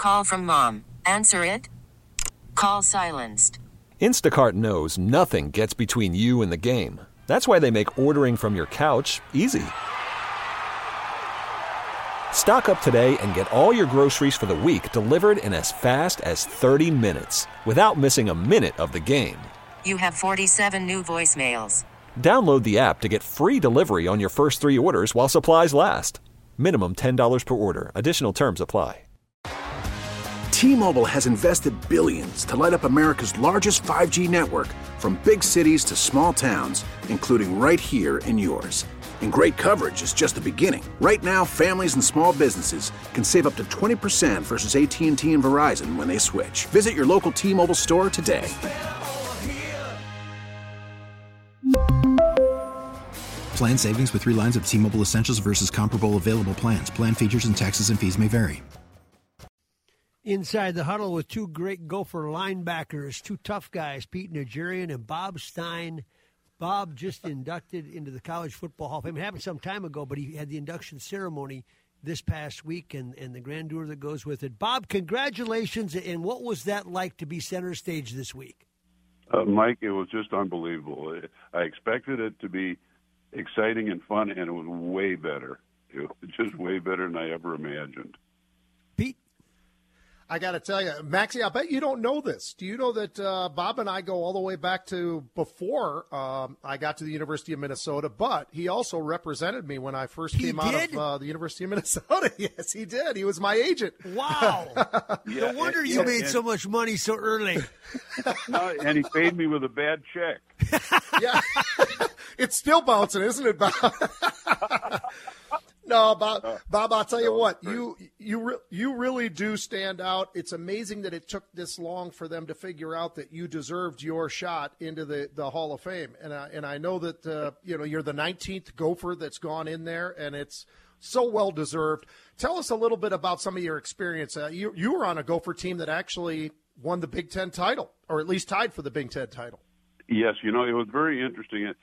Call from mom. Answer it. Call silenced. Instacart knows nothing gets between you and the game. That's why they make ordering from your couch easy. Stock up today and get all your groceries for the week delivered in as fast as 30 minutes without missing a minute of the game. You have 47 new voicemails. Download the app to get free delivery on your first 3 orders while supplies last. Minimum $10 per order. Additional terms apply. T-Mobile has invested billions to light up America's largest 5G network, from big cities to small towns, including right here in yours. And great coverage is just the beginning. Right now, families and small businesses can save up to 20% versus AT&T and Verizon when they switch. Visit your local T-Mobile store today. Plan savings with 3 lines of T-Mobile Essentials versus comparable available plans. Plan features and taxes and fees may vary. Inside the Huddle with 2 great Gopher linebackers, 2 tough guys, Pete Najarian and Bob Stein. Bob just inducted into the College Football Hall of Fame. It happened some time ago, but he had the induction ceremony this past week and the grandeur that goes with it. Bob, congratulations, and what was that like to be center stage this week? Mike, it was just unbelievable. I expected it to be exciting and fun, and it was way better. It was just way better than I ever imagined. Pete? I got to tell you, Maxie, I bet you don't know this. Do you know that Bob and I go all the way back to before I got to the University of Minnesota, but he also represented me when I first came out of the University of Minnesota. Yes, he did. He was my agent. Wow. No wonder you made so much money so early. No, and he paid me with a bad check. Yeah. It's still bouncing, isn't it, Bob? No, Bob, I'll tell you what, you really do stand out. It's amazing that it took this long for them to figure out that you deserved your shot into the Hall of Fame. And I know that you're the 19th Gopher that's gone in there, and it's so well deserved. Tell us a little bit about some of your experience. You were on a Gopher team that actually won the Big Ten title, or at least tied for the Big Ten title. Yes, it was very interesting.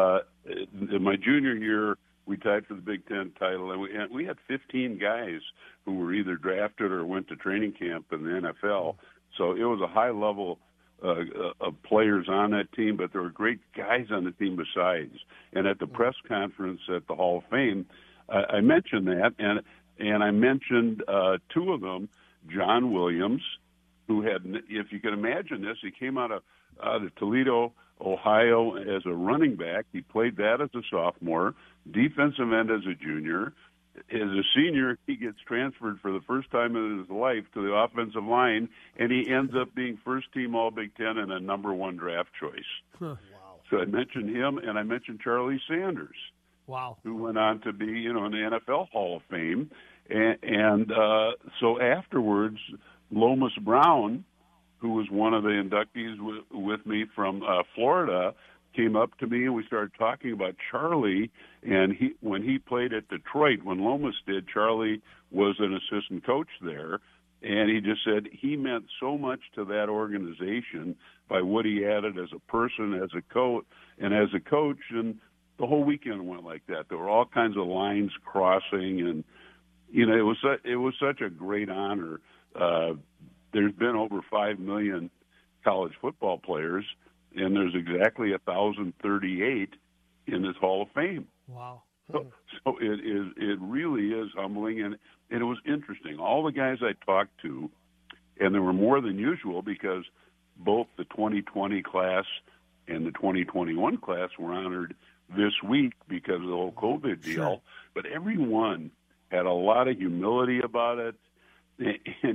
In my junior year, we tied for the Big Ten title, and we had 15 guys who were either drafted or went to training camp in the NFL. So it was a high level of players on that team, but there were great guys on the team besides. And at the press conference at the Hall of Fame, I mentioned that, and I mentioned 2 of them, John Williams, who had, if you can imagine this, he came out of Toledo, Ohio as a running back. He played that as a sophomore, defensive end as a junior. As a senior, he gets transferred for the first time in his life to the offensive line, and he ends up being first-team All-Big Ten and a number 1 draft choice. Wow. So I mentioned him, and I mentioned Charlie Sanders, who went on to be, in the NFL Hall of Fame. And so afterwards, Lomas Brown, who was one of the inductees with me from Florida, came up to me, and we started talking about Charlie. And when he played at Detroit, when Lomas did, Charlie was an assistant coach there. And he just said he meant so much to that organization by what he added as a person, as a coach, and as a coach. And the whole weekend went like that. There were all kinds of lines crossing, and it was such a great honor. There's been over 5 million college football players, and there's exactly 1,038 in this Hall of Fame. Wow. So it really is humbling, and it was interesting. All the guys I talked to, and there were more than usual because both the 2020 class and the 2021 class were honored this week because of the whole COVID deal. Sure. But everyone had a lot of humility about it. And,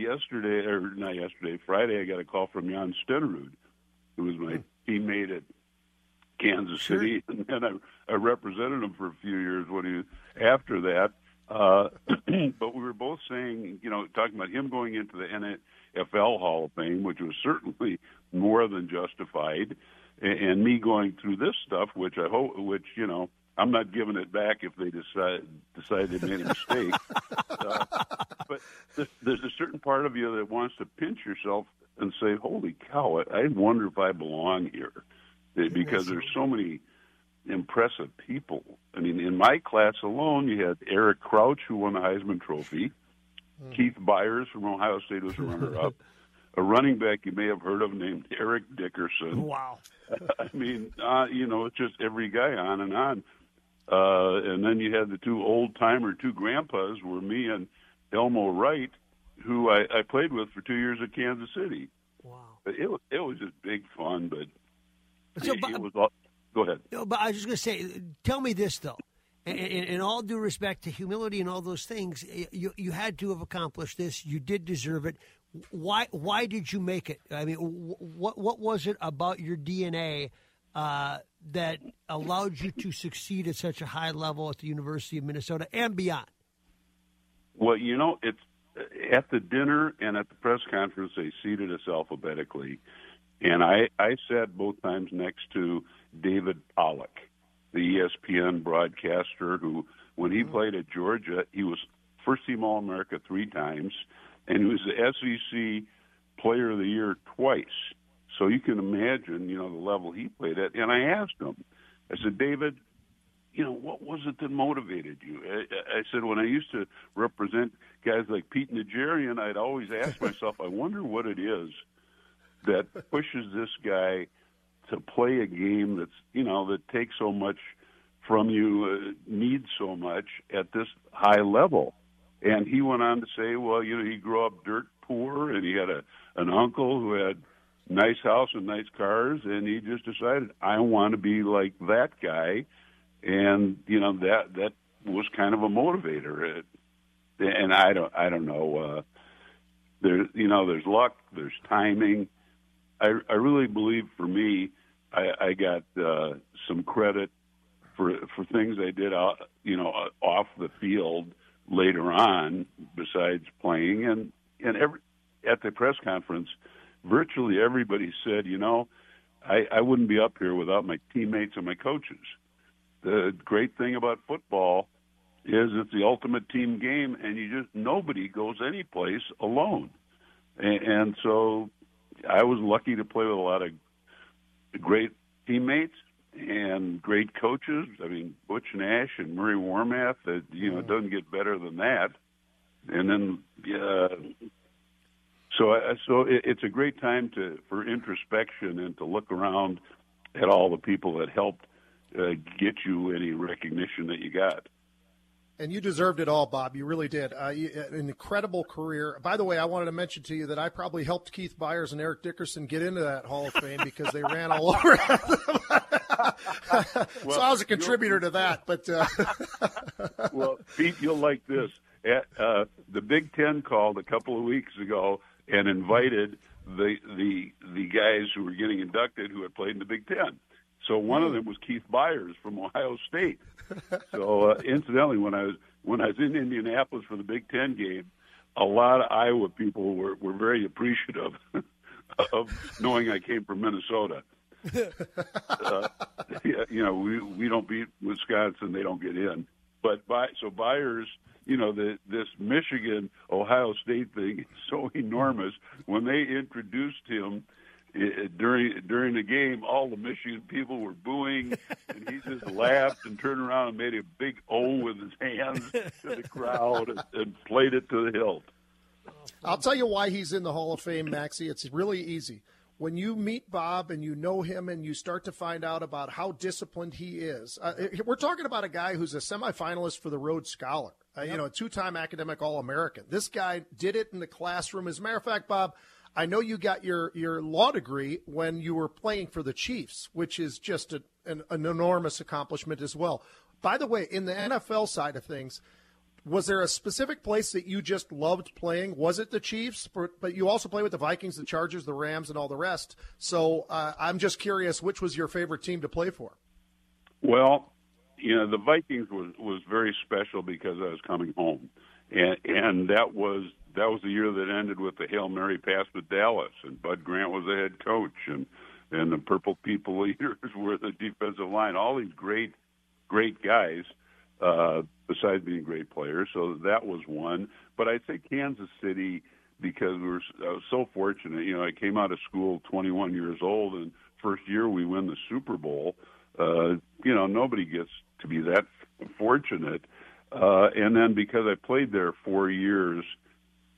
Friday, I got a call from Jan Stenerud, who was my teammate at Kansas City. And then I represented him for a few years after that. But we were both saying, talking about him going into the NFL Hall of Fame, which was certainly more than justified, and me going through this stuff, which I'm not giving it back if they decide they made a mistake. But there's a certain part of you that wants to pinch yourself and say, holy cow, I wonder if I belong here. Because there's so many impressive people. I mean, in my class alone, you had Eric Crouch, who won the Heisman Trophy. Keith Byers from Ohio State was a runner-up. A running back you may have heard of named Eric Dickerson. Wow. I mean, it's just every guy on and on. And then you had the two old-timer, two grandpas were me and Elmo Wright, who I played with for 2 years at Kansas City. Wow. But it was just big fun, but so, it was all, go ahead. No, but I was just going to say, tell me this, though. In all due respect to humility and all those things, you had to have accomplished this. You did deserve it. Why did you make it? I mean, what was it about your DNA that allowed you to succeed at such a high level at the University of Minnesota and beyond? Well, it's at the dinner and at the press conference, they seated us alphabetically. And I sat both times next to David Pollack, the ESPN broadcaster who, when he played at Georgia, he was first-team All-America 3 times, and he was the SEC Player of the Year twice. So you can imagine, the level he played at. And I asked him, I said, David, what was it that motivated you? I said, when I used to represent guys like Pete Nigerian, I'd always ask myself, I wonder what it is that pushes this guy to play a game that's, that takes so much from you, needs so much at this high level. And he went on to say, well, he grew up dirt poor, and he had an uncle who had nice house and nice cars, and he just decided, I want to be like that guy. And, that was kind of a motivator. And I don't know. There's luck, there's timing. I really believe for me, I got some credit for things I did off the field later on, besides playing. And at the press conference, virtually everybody said, I wouldn't be up here without my teammates and my coaches. The great thing about football is it's the ultimate team game, and nobody goes any place alone. And so I was lucky to play with a lot of great teammates and great coaches. I mean, Butch Nash and Murray Warmath, it doesn't get better than that. And then, so it's a great time for introspection and to look around at all the people that helped get you any recognition that you got. And you deserved it all, Bob. You really did. An incredible career. By the way, I wanted to mention to you that I probably helped Keith Byers and Eric Dickerson get into that Hall of Fame because they ran all over. So I was a contributor to that. But well, Pete, you'll like this. The Big Ten called a couple of weeks ago and invited the guys who were getting inducted who had played in the Big Ten. So one of them was Keith Byers from Ohio State. So incidentally, when I was in Indianapolis for the Big Ten game, a lot of Iowa people were very appreciative of knowing I came from Minnesota. We don't beat Wisconsin; they don't get in. But so Byers, this Michigan Ohio State thing is so enormous. When they introduced him during the game, all the Michigan people were booing, and he just laughed and turned around and made a big O with his hands to the crowd and played it to the hilt. I'll tell you why he's in the Hall of Fame, Maxie. It's really easy. When you meet Bob and you know him and you start to find out about how disciplined he is, we're talking about a guy who's a semifinalist for the Rhodes Scholar, a two-time academic All-American. This guy did it in the classroom. As a matter of fact, Bob, I know you got your law degree when you were playing for the Chiefs, which is just an enormous accomplishment as well. By the way, in the NFL side of things, was there a specific place that you just loved playing? Was it the Chiefs? But you also play with the Vikings, the Chargers, the Rams, and all the rest. So I'm just curious, which was your favorite team to play for? Well, the Vikings was very special because I was coming home. And that was the year that ended with the Hail Mary pass with Dallas, and Bud Grant was the head coach, and the Purple People Eaters were the defensive line. All these great guys, besides being great players. So that was one. But I'd say Kansas City because I was so fortunate. I came out of school 21 years old, and first year we win the Super Bowl. Nobody gets to be that fortunate. And then because I played there 4 years,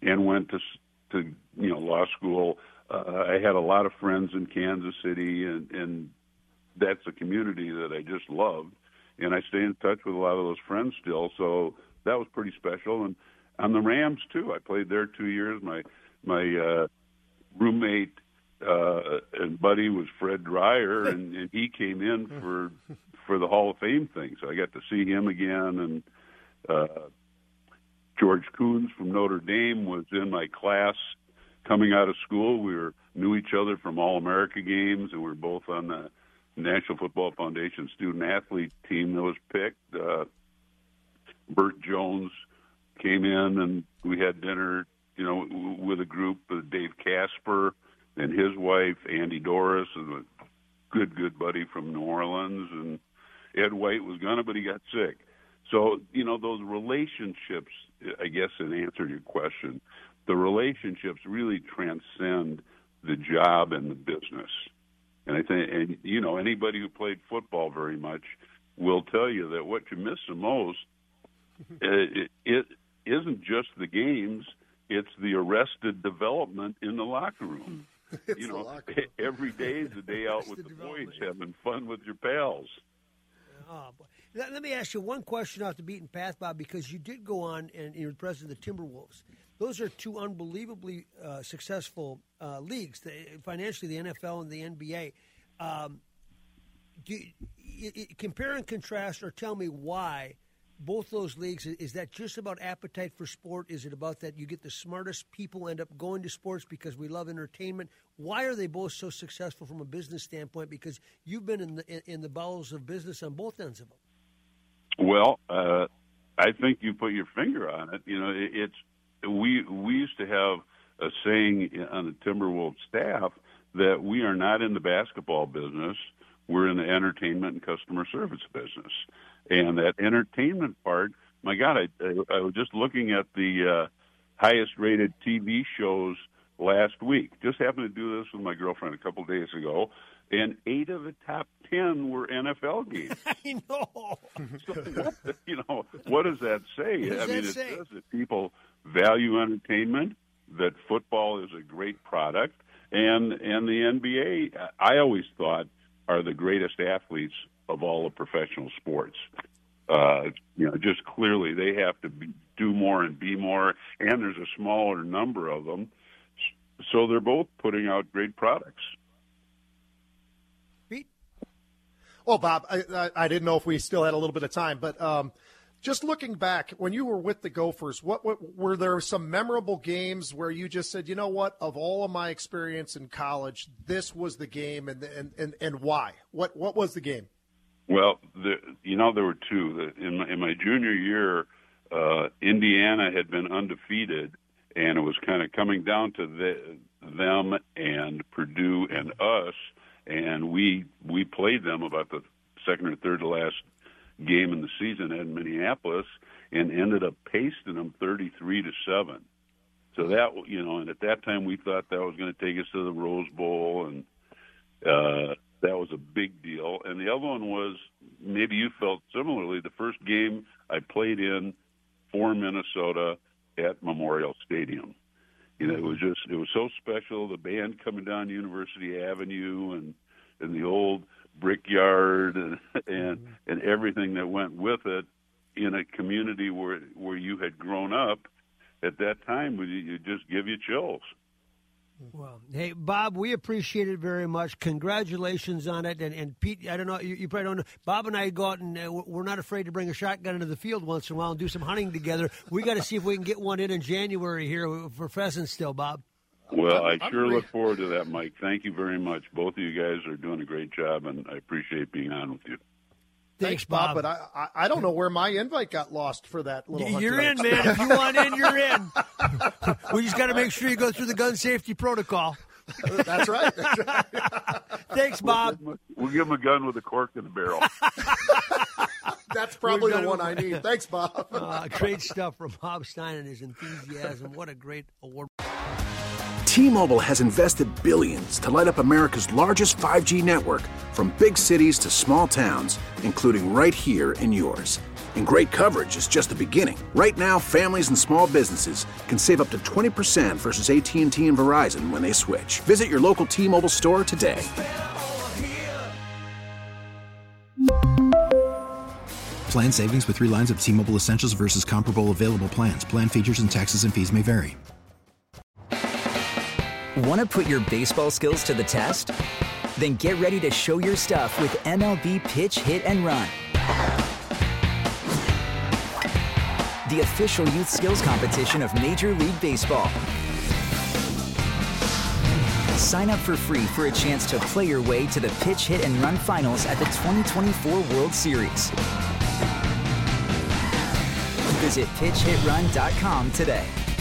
and went to law school. I had a lot of friends in Kansas City, and that's a community that I just loved. And I stay in touch with a lot of those friends still, so that was pretty special. And on the Rams too, I played there 2 years. My roommate and buddy was Fred Dreyer, and he came in for the Hall of Fame thing, so I got to see him again. And George Coons from Notre Dame was in my class coming out of school. We knew each other from All-America games, and we were both on the National Football Foundation student-athlete team that was picked. Burt Jones came in, and we had dinner, with a group of Dave Casper and his wife, Andy Doris, and a good buddy from New Orleans, and Ed White was gonna, but he got sick. So, those relationships, I guess in answer to your question, the relationships really transcend the job and the business. And I think, anybody who played football very much will tell you that what you miss the most, it isn't just the games, it's the arrested development in the locker room. Every day is a day out with the boys, having fun with your pals. Oh, boy. Let me ask you one question off the beaten path, Bob, because you did go on and you were president of the Timberwolves. Those are two unbelievably successful leagues, financially, the NFL and the NBA. Compare and contrast, or tell me why both those leagues, is that just about appetite for sport? Is it about that you get the smartest people end up going to sports because we love entertainment? Why are they both so successful from a business standpoint? Because you've been in the bowels of business on both ends of them. Well, I think you put your finger on it. We used to have a saying on the Timberwolves staff that we are not in the basketball business. We're in the entertainment and customer service business. And that entertainment part, my God, I was just looking at the highest-rated TV shows last week. Just happened to do this with my girlfriend a couple days ago, and 8 of the top 10 were NFL games. I know. So, what does that say? It says that people value entertainment, that football is a great product, and the NBA, I always thought, are the greatest athletes of all the professional sports. Just clearly they have to do more and be more, and there's a smaller number of them. So they're both putting out great products. Pete? Well, Bob, I didn't know if we still had a little bit of time, but just looking back, when you were with the Gophers, what were there some memorable games where you just said, you know what, of all of my experience in college, this was the game, and why? What was the game? Well, there were two. In my junior year, Indiana had been undefeated, and it was kind of coming down to them and Purdue and us, and we played them about the second or third to last game in the season in Minneapolis, and ended up pasting them 33-7. So that, and at that time we thought that was going to take us to the Rose Bowl, and that was a big deal. And the other one was, maybe you felt similarly, the first game I played in for Minnesota at Memorial Stadium. It was so special. The band coming down University Avenue and the old brickyard and everything that went with it in a community where you had grown up at that time, it just give you chills. Well, hey, Bob, we appreciate it very much. Congratulations on it. And Pete, I don't know, you probably don't know, Bob and I go out and we're not afraid to bring a shotgun into the field once in a while and do some hunting together. We got to see if we can get one in January here for pheasants still, Bob. Well, I sure look forward to that, Mike. Thank you very much. Both of you guys are doing a great job, and I appreciate being on with you. Thanks, Bob. But I don't know where my invite got lost for that little. You're in, man. If you want in, you're in. We just got to make sure you go through the gun safety protocol. That's right. Thanks, Bob. We'll give him a gun with a cork in the barrel. That's probably the one I need. Thanks, Bob. Great stuff from Bob Stein and his enthusiasm. What a great award. T-Mobile has invested billions to light up America's largest 5G network, from big cities to small towns, including right here in yours. And great coverage is just the beginning. Right now, families and small businesses can save up to 20% versus AT&T and Verizon when they switch. Visit your local T-Mobile store today. Plan savings with 3 lines of T-Mobile Essentials versus comparable available plans. Plan features and taxes and fees may vary. Want to put your baseball skills to the test? Then get ready to show your stuff with MLB Pitch, Hit, and Run. The official youth skills competition of Major League Baseball. Sign up for free for a chance to play your way to the Pitch, Hit, and Run finals at the 2024 World Series. Visit PitchHitRun.com today.